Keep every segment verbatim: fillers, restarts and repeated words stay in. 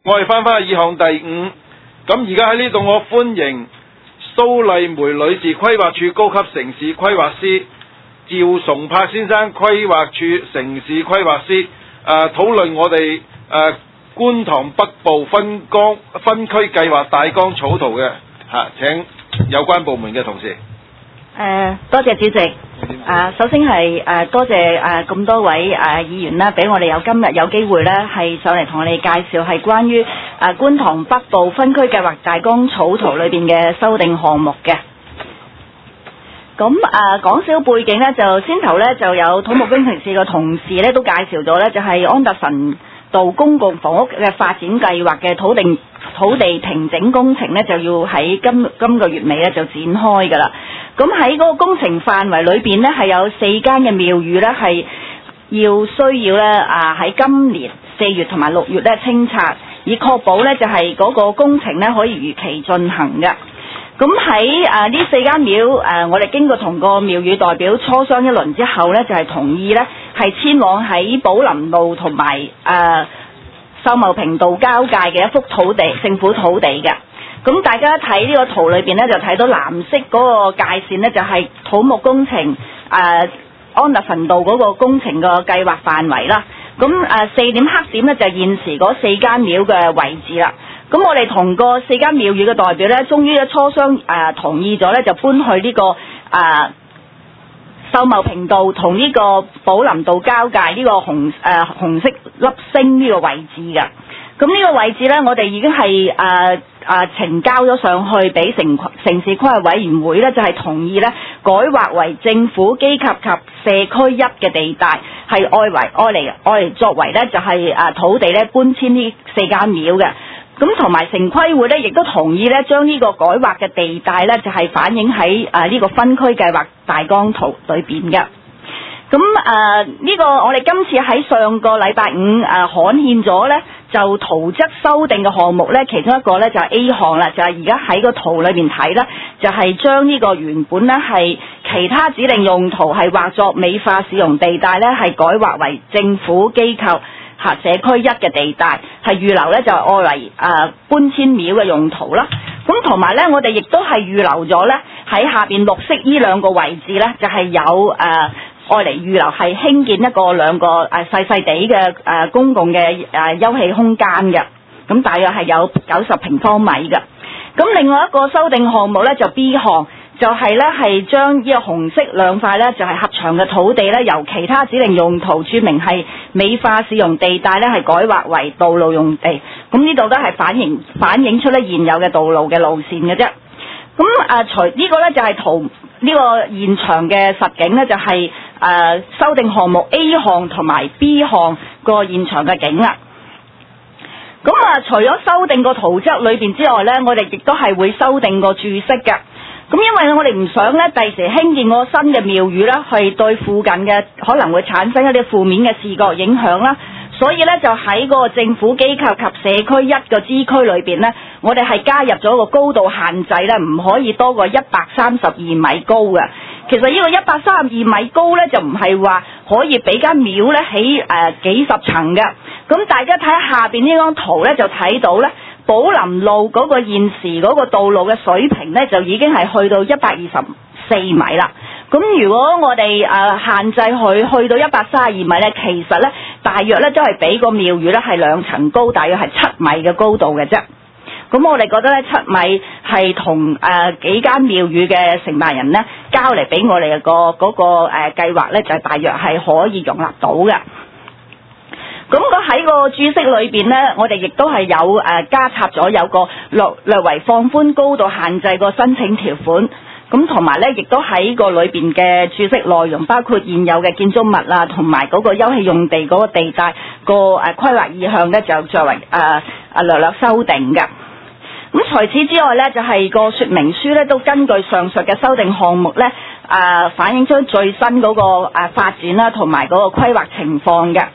我哋翻返去議項第五，咁而家喺呢度我歡迎蘇麗梅女士，規劃署高級城市規劃師，趙崇柏先生，規劃署城市規劃師，誒討論我哋誒觀塘北部分江分區計劃大綱草圖嘅嚇，請有關部門嘅同事。 誒、呃，多謝主席。誒、呃，首先係誒、呃、多謝誒咁、呃、多位誒、呃、議員啦，俾我哋有今日有機會咧，係上嚟同我哋介紹係關於誒、呃、觀塘北部分區計劃大綱草圖裏邊嘅修訂項目嘅。咁誒講少背景咧，就先頭咧就有土木工程處嘅同事咧都介紹咗咧，就係、是、安達臣道公共房屋嘅發展計劃嘅土地土地平整工程咧，就要喺今今個月尾咧就展開㗎啦。咁喺嗰個工程範圍裏邊咧，係有四間嘅廟宇咧，係要需要咧啊喺今年四月同埋六月咧清拆，以確保咧就係、是、嗰個工程咧可以如期進行嘅。咁喺誒呢四間廟誒、呃，我哋經過同個廟宇代表磋商一輪之後咧，就係、是、同意咧係遷往喺寶林路同埋誒秀茂坪道交界嘅一幅土地，政府土地嘅。咁大家睇呢個圖裏邊咧，就睇到藍色嗰個界線咧，就係土木工程誒、呃、安達臣道嗰個工程個計劃範圍啦。咁誒四點黑點咧，就係現時嗰四間廟嘅位置啦。咁我哋同個四間廟宇嘅代表咧，終於咧磋商誒、呃、同意咗咧，就搬去呢、這個誒、呃、秀茂坪道同呢個寶林道交界呢個紅誒、呃、紅色粒星呢個位置嘅。咁呢個位置咧，我哋已經係誒誒呈交咗上去俾城城市規劃委員會咧，就係、是、同意咧改劃為政府機構及社區一嘅地帶，係愛為愛嚟愛嚟作為咧就係、是、誒土地咧搬遷呢四間廟嘅。咁同埋城規會咧，亦都同意咧，將呢個改劃嘅地帶咧，就係、是、反映喺誒呢個分區計劃大綱圖裏邊嘅。咁誒呢個我哋今次喺上個禮拜五誒、呃、刊憲咗咧，就圖則修訂嘅項目咧，其中一個咧就係、是、A 項啦，就係而家喺個圖裏邊睇咧，就係、是、將呢個原本咧係其他指定用途係劃作美化市容地帶咧，係改劃為政府機構嚇社區一嘅地帶，係預留咧就係愛嚟誒搬遷廟嘅用途啦。咁同埋咧，我哋亦都係預留咗咧喺下邊綠色呢兩個位置咧，就係、是、有誒愛嚟預留係興建一個兩個誒細細地嘅誒公共嘅誒、呃、休憩空間嘅。咁大約係有九十平方米嘅。咁另外一個修訂項目咧就 B 項。就係咧，係將呢個紅色兩塊咧，就係、是、合長嘅土地咧，由其他指定用途注明係美化市容地帶咧，係改劃為道路用地。咁呢度都係反映反映出咧現有嘅道路嘅路線嘅啫。咁啊，除、這個、呢個咧就係、是、圖呢、這個現場嘅實景咧，就係、是、誒、呃、修訂項目 A 項同埋 B 項個現場嘅景啦。咁啊，除咗修訂個圖則裏邊之外咧，我哋亦都係會修訂個注釋嘅。咁因為我哋唔想咧，第時興建個新嘅廟宇咧，係對附近嘅可能會產生一啲負面嘅視覺影響啦，所以咧就喺個政府機構及社區一個支區裏邊咧，我哋係加入咗個高度限制咧，唔可以多過一百三十二米高嘅。其實呢個一百三十二米高咧，就唔係話可以俾間廟咧起誒幾十層嘅。咁大家睇下下邊呢張圖咧，就睇到咧。寶林路嗰個現時嗰個道路嘅水平呢，就已經係去到一百二十四米啦。咁如果我哋誒、呃、限制佢去到一百三十二米呢，其實呢，大約呢都係比個廟宇呢係兩層高，大約係七米嘅高度嘅啫。咁我哋覺得呢，七米係同誒幾間廟宇嘅承辦人呢交嚟俾我哋個嗰個誒計劃呢，就係大約係可以容納到嘅。咁個喺個注釋裏邊呢，我哋亦都係有誒、呃、加插咗有個略略為放寬高度限制個申請條款，咁同埋呢，亦都喺個裏邊嘅注釋內容，包括現有嘅建築物啊，同埋嗰個休憩用地嗰個地帶個誒規劃意向呢，就作為誒誒、呃、略略修訂嘅。咁除此之外呢，就係、是、個說明書呢，都根據上述嘅修訂項目呢，誒、呃、反映出最新嗰個誒發展啦，同埋嗰個規劃情況嘅。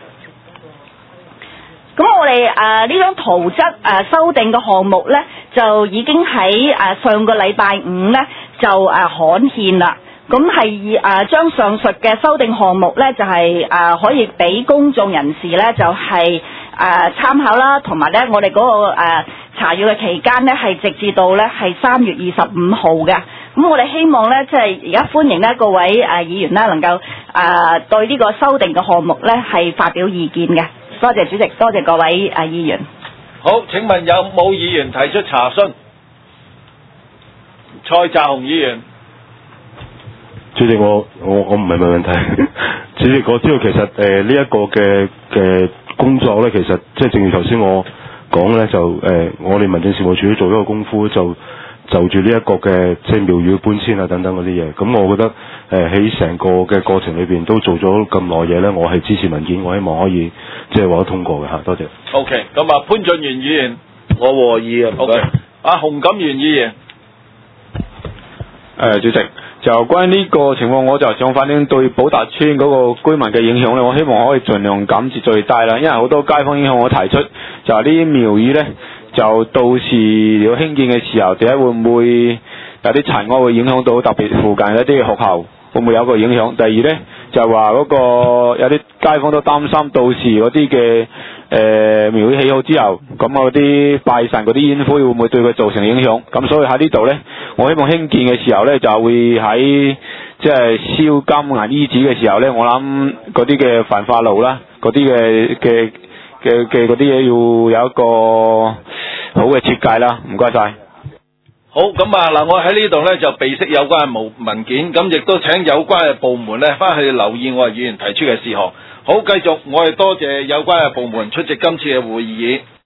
咁我哋誒呢張圖則誒、呃、修訂嘅項目咧，就已經喺誒、呃、上個禮拜五咧就誒、呃、刊憲啦。咁係誒將上述嘅修訂項目咧，就係、是、誒、呃、可以俾公眾人士咧，就係、是、誒、 誒參考啦，同埋咧我哋嗰、那個誒、呃、查閱嘅期間咧係直至到咧係三月二十五號嘅。咁我哋希望咧即係而家歡迎咧各位誒、呃、議員啦，能夠誒、呃、對呢個修訂嘅項目咧係發表意見嘅。多謝主席，多謝各位誒、呃、議員。 好，請問有冇議員提出查詢？蔡澤雄議員。 主席，我我我唔係問問題。主席，我知道其實誒呢一個嘅嘅工作咧，其實即係正如頭先我講咧，就誒、呃、我哋民政事務處都做咗個功夫，就就住呢一個嘅即係廟宇搬遷啊等等嗰啲嘢。咁我覺得誒喺成個嘅過程裏邊都做咗咁耐嘢咧，我係支持文件，我希望可以即係獲得通過嘅嚇。多謝。 O K， 咁啊潘俊源議員， 我和意啊。 O K， 阿洪錦元議員。 誒，主席，就關於呢個情況，我就想反映對寶達村嗰個居民嘅影響咧，我希望可以盡量減至最低啦。因為好多街坊影響我提出，就係呢啲廟宇咧，就到時要興建嘅時候，第一會唔會有啲塵埃會影響到特別附近一啲學校，會唔會有個影響？第二咧就話嗰個有啲街坊都擔心，到時嗰啲嘅誒廟宇起好之後，咁嗰啲拜神嗰啲煙灰會唔會對佢造成影響？咁所以喺呢度咧，我希望興建嘅時候咧，就會喺即係燒金銀衣紙嘅時候咧，我諗嗰啲嘅焚化爐啦，嗰啲嘅嘅嘅嘅嗰啲嘢要有一個好嘅設計啦。唔該晒。 好，咁啊嗱，我喺呢度咧就備悉有關嘅文文件，咁亦都請有關嘅部門咧翻去留意我哋議員提出嘅事項。好，繼續，我哋多謝有關嘅部門出席今次嘅會議。